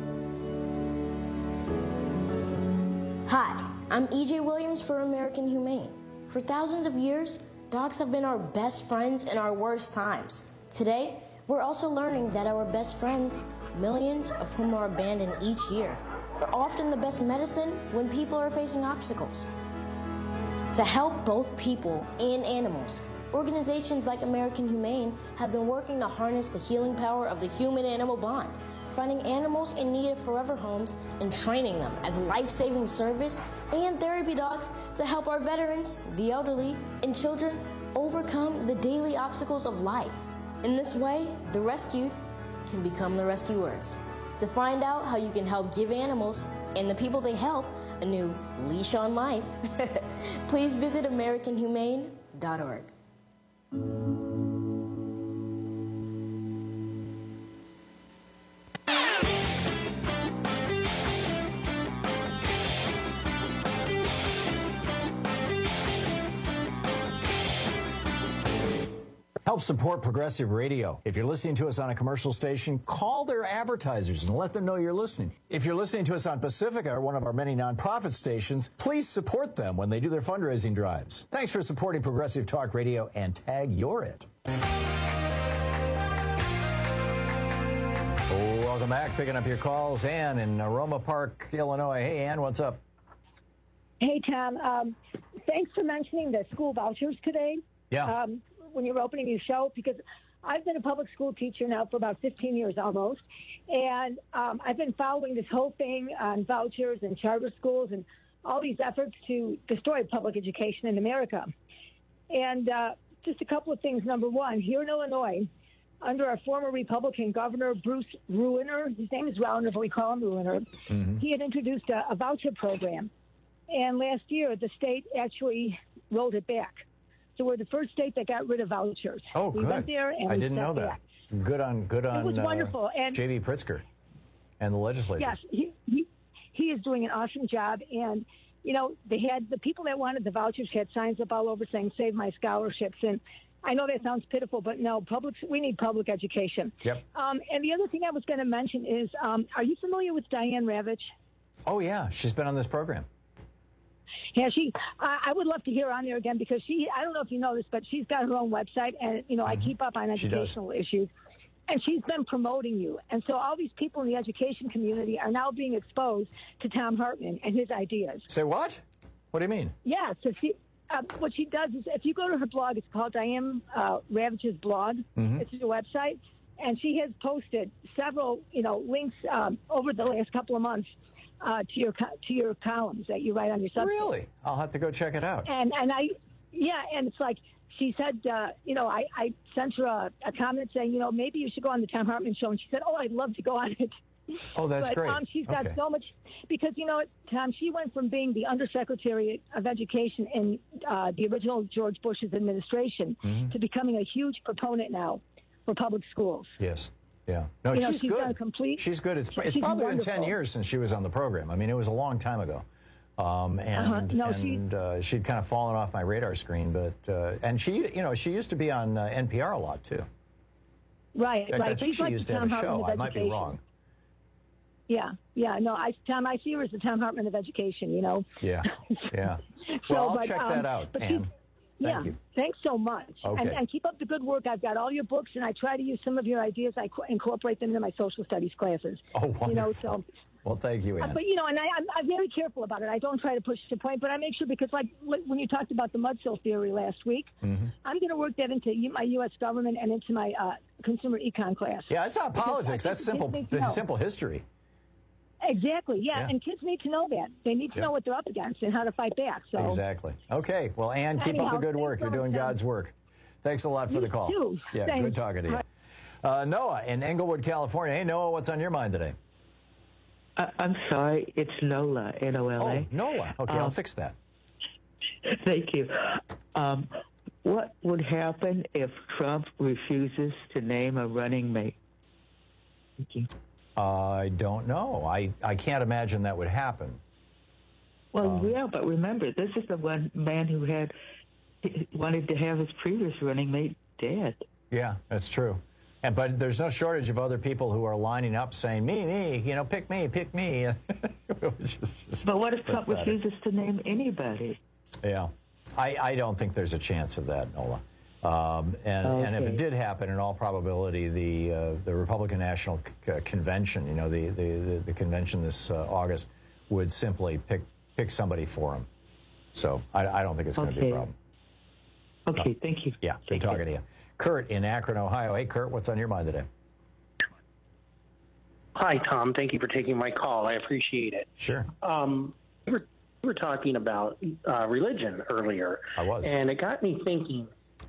Hi, I'm E.J. Williams for American Humane. For thousands of years, dogs have been our best friends in our worst times. Today, we're also learning that our best friends, millions of whom are abandoned each year, are often the best medicine when people are facing obstacles. To help both people and animals, organizations like American Humane have been working to harness the healing power of the human-animal bond. finding animals in need of forever homes and training them as life-saving service and therapy dogs to help our veterans, the elderly, and children overcome the daily obstacles of life. In this way, the rescued can become the rescuers. To find out how you can help give animals and the people they help a new leash on life, please visit AmericanHumane.org. Help support Progressive Radio. If you're listening to us on a commercial station, call their advertisers and let them know you're listening. If you're listening to us on Pacifica, or one of our many nonprofit stations, please support them when they do their fundraising drives. Thanks for supporting Progressive Talk Radio, and tag you're it. Welcome back. Picking up your calls. Ann in Aroma Park, Illinois. Hey, Ann, what's up? Hey, Tom. Thanks for mentioning the school vouchers today. Yeah. When you were opening your show, because I've been a public school teacher now for about 15 years almost, and I've been following this whole thing on vouchers and charter schools and all these efforts to destroy public education in America. And just a couple of things. Number one, here in Illinois, under our former Republican governor, Bruce Rauner, his name is Rauner, but we call him Rauner, he had introduced a voucher program. And last year, the state actually rolled it back. So we're the first state that got rid of vouchers. Oh, we good. went there and I didn't know that. Back. Good on. It was wonderful. And J.B. Pritzker and the legislature. Yes, he is doing an awesome job. And, you know, they had the people that wanted the vouchers had signs up all over saying, "Save my scholarships." And I know that sounds pitiful, but no, we need public education. Yep. And the other thing I was going to mention is, are you familiar with Diane Ravitch? Oh, yeah. She's been on this program. Yeah, I would love to hear her on there again, because I don't know if you know this, but she's got her own website, and, you know, I keep up on educational issues, and she's been promoting you. And so all these people in the education community are now being exposed to Thom Hartmann and his ideas. Say what? What do you mean? Yeah, so what she does is, if you go to her blog, it's called Diane Ravitch's blog. It's her website, and she has posted several, you know, links over the last couple of months to your columns that you write on your Substack. Really? I'll have to go check it out. And it's like she said, you know, I sent her a comment saying, you know, maybe you should go on the Thom Hartmann show, and she said, oh, I'd love to go on it. Oh, that's but, great. She's got so much, because, you know, Tom, she went from being the Undersecretary of Education in the original George Bush's administration to becoming a huge proponent now for public schools. Yes. Yeah. No, you know, she's good. She's good. It's probably wonderful. been 10 years since she was on the program. I mean, it was a long time ago. She'd kind of fallen off my radar screen, but and she, you know, she used to be on NPR a lot too. Right, in fact, I think she used to have a show. I might be wrong. Yeah. No, I see her as the Thom Hartmann of education. You know. Yeah. Well, I'll check that out, Ann. Thank you. Thanks so much. Okay. And keep up the good work. I've got all your books, and I try to use some of your ideas. I incorporate them into my social studies classes. Oh, wonderful. You know, so. Well, thank you, Ann. But, you know, and I'm very careful about it. I don't try to push the point, but I make sure, because, like when you talked about the mudsill theory last week, I'm going to work that into my U.S. government and into my consumer econ class. Yeah, it's not politics. That's simple history. Exactly, yeah, and kids need to know that. They need to know what they're up against and how to fight back. So. Exactly. Okay, well, Ann, keep up the good work. You're doing God's work. Thanks a lot for the call. Too. Yeah, Thanks. Good talking to you. Noah in Englewood, California. Hey, Noah, what's on your mind today? I'm sorry, it's Nola, N-O-L-A. Oh, Nola. Okay, I'll fix that. Thank you. What would happen if Trump refuses to name a running mate? Thank you. I don't know. I can't imagine that would happen. Well, yeah, but remember, this is the one man who wanted to have his previous running mate dead. Yeah, that's true. But there's no shortage of other people who are lining up saying, me, you know, pick me. But what if Trump refuses to name anybody? Yeah. I don't think there's a chance of that, Nola. And if it did happen, in all probability, the Republican National Convention, you know, the convention this August, would simply pick somebody for him. So I don't think it's going to be a problem. Okay, thank you. Yeah, good talking to you. Kurt in Akron, Ohio. Hey, Kurt, what's on your mind today? Hi, Tom. Thank you for taking my call. I appreciate it. Sure. We were talking about religion earlier. I was. And it got me thinking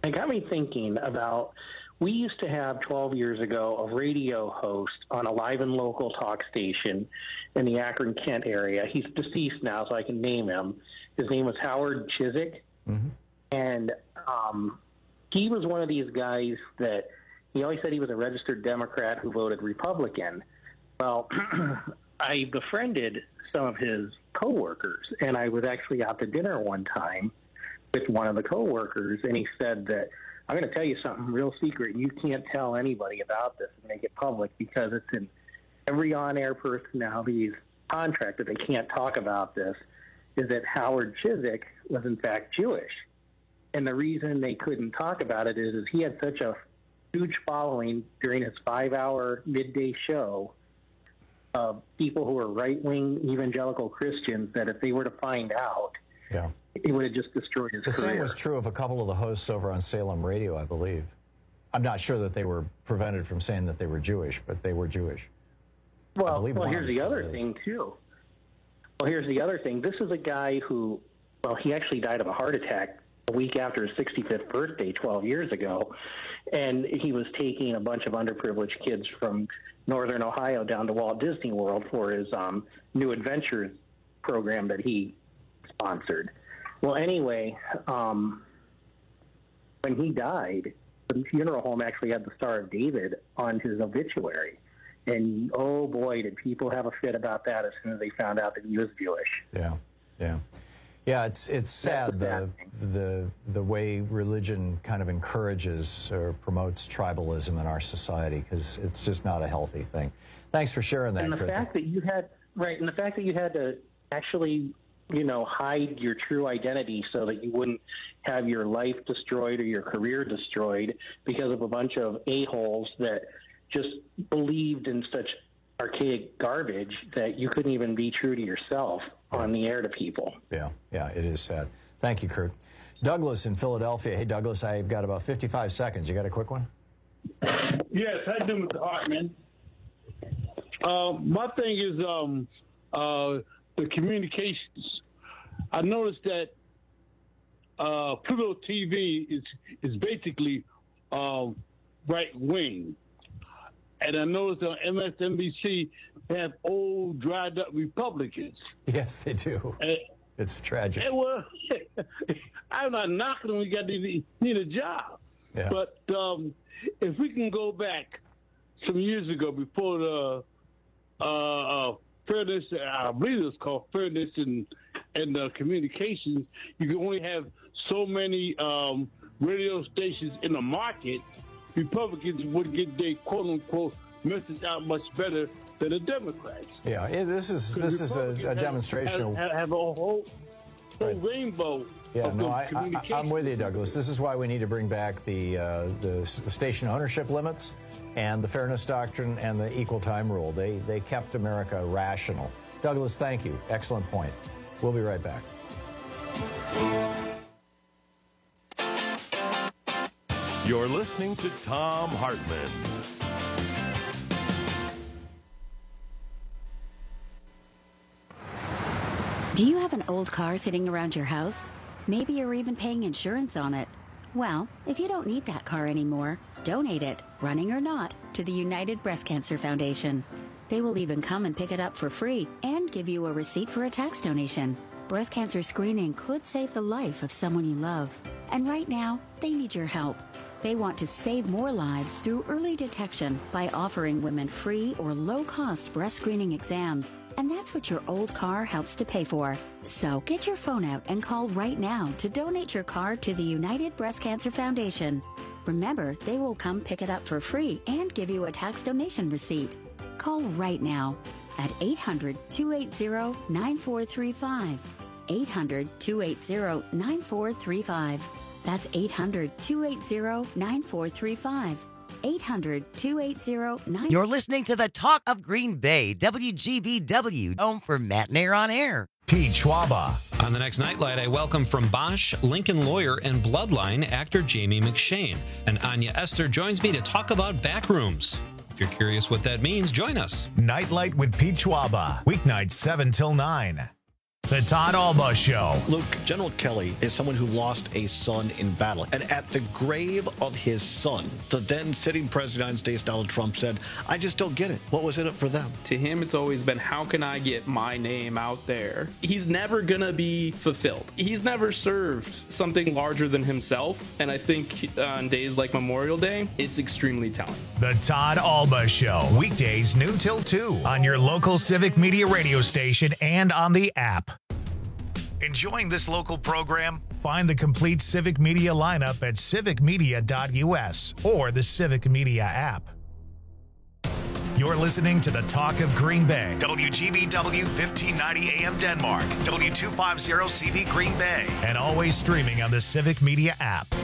about, we used to have 12 years ago a radio host on a live and local talk station in the Akron, Kent area. He's deceased now, so I can name him. His name was Howard Chiswick. Mm-hmm. And he was one of these guys that he always said he was a registered Democrat who voted Republican. Well, I befriended some of his coworkers, and I was actually out to dinner one time with one of the coworkers, and he said that, I'm going to tell you something real secret, and you can't tell anybody about this and make it public because it's in every on-air personality's contract that they can't talk about this, is that Howard Chiswick was in fact Jewish. And the reason they couldn't talk about it is he had such a huge following during his 5-hour midday show of people who were right-wing evangelical Christians that if they were to find out, yeah, it would have just destroyed his career. The same was true of a couple of the hosts over on Salem Radio, I believe. I'm not sure that they were prevented from saying that they were Jewish, but they were Jewish. Well, here's the other thing, too. Well, here's the other thing. This is a guy who, well, he actually died of a heart attack a week after his 65th birthday 12 years ago, and he was taking a bunch of underprivileged kids from northern Ohio down to Walt Disney World for his New Adventures program that he sponsored. Well, anyway, when he died, the funeral home actually had the Star of David on his obituary. And, oh, boy, did people have a fit about that as soon as they found out that he was Jewish. Yeah, yeah. Yeah, it's sad the way religion kind of encourages or promotes tribalism in our society, because it's just not a healthy thing. Thanks for sharing that. And the fact that you had to actually, hide your true identity so that you wouldn't have your life destroyed or your career destroyed because of a bunch of a-holes that just believed in such archaic garbage that you couldn't even be true to yourself on the air to people. Yeah, it is sad. Thank you, Kurt. Douglas in Philadelphia. Hey, Douglas, I've got about 55 seconds. You got a quick one? Yes, how you doing, Mr. Hartman? My thing is the communications. I noticed that Pluto TV is basically right wing. And I noticed on MSNBC they have old, dried-up Republicans. Yes, they do. It's tragic. Well, I'm not knocking them. We got to need a job. Yeah. But if we can go back some years ago before the fairness, I believe it was called fairness and communications, you could only have so many radio stations in the market. Republicans would get their quote-unquote message out much better than the Democrats. Yeah, this is a demonstration. Have a whole rainbow. Yeah, no, I'm with you, Douglas. This is why we need to bring back the station ownership limits and the fairness doctrine and the equal time rule. They kept America rational. Douglas, thank you. Excellent point. We'll be right back. You're listening to Thom Hartmann. Do you have an old car sitting around your house? Maybe you're even paying insurance on it. Well, if you don't need that car anymore, donate it, running or not, to the United Breast Cancer Foundation. They will even come and pick it up for free and give you a receipt for a tax donation. Breast cancer screening could save the life of someone you love. And right now, they need your help. They want to save more lives through early detection by offering women free or low-cost breast screening exams. And that's what your old car helps to pay for. So get your phone out and call right now to donate your car to the United Breast Cancer Foundation. Remember, they will come pick it up for free and give you a tax donation receipt. Call right now at 800-280-9435. 800-280-9435. That's 800-280-9435. 800-280-9435. You're listening to the Talk of Green Bay, WGBW, home for Matt and Air on Air. Pete Schwaba. On the next Nightlight, I welcome from Bosch, Lincoln lawyer, and Bloodline actor Jamie McShane. And Anya Esther joins me to talk about Backrooms. If you're curious what that means, join us. Nightlight with Pete Schwaba, weeknights 7 till 9. The Todd Alba Show. Luke, General Kelly is someone who lost a son in battle. And at the grave of his son, the then sitting President of the United States, Donald Trump, said, I just don't get it. What was in it for them? To him, it's always been, how can I get my name out there? He's never going to be fulfilled. He's never served something larger than himself. And I think on days like Memorial Day, it's extremely telling. The Todd Alba Show. Weekdays noon till 2 on your local Civic Media radio station and on the app. Enjoying this local program? Find the complete Civic Media lineup at civicmedia.us or the Civic Media app. You're listening to the Talk of Green Bay. WGBW 1590 AM Denmark. W250 CV Green Bay. And always streaming on the Civic Media app.